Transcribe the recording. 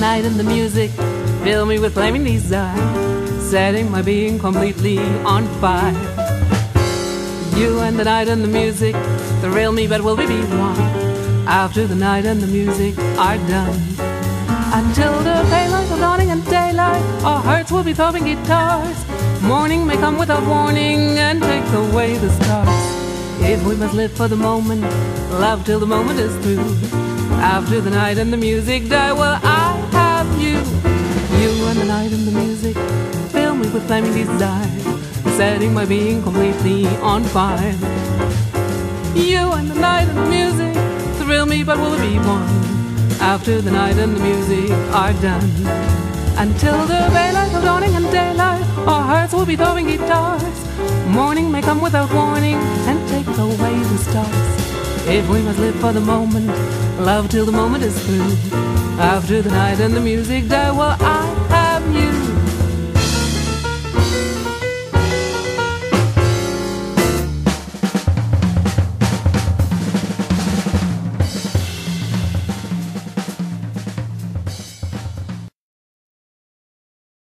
night and the music fill me with flaming desire, setting my being completely on fire. You and the night and the music thrill me, but will we be one after the night and the music are done? Until the daylight of dawning and daylight, our hearts will be throbbing guitars. Morning may come without warning and take away the stars. If we must live for the moment, love till the moment is through. After the night and the music die, well, I have you. You and the night and the music fill me with flaming desire, setting my being completely on fire. You and the night and the music thrill me, but will we be one after the night and the music are done? Until the daylight of dawning and daylight, our hearts will be throwing guitars. Morning may come without warning and take away the stars. If we must live for the moment, love till the moment is through. After the night and the music die, well, I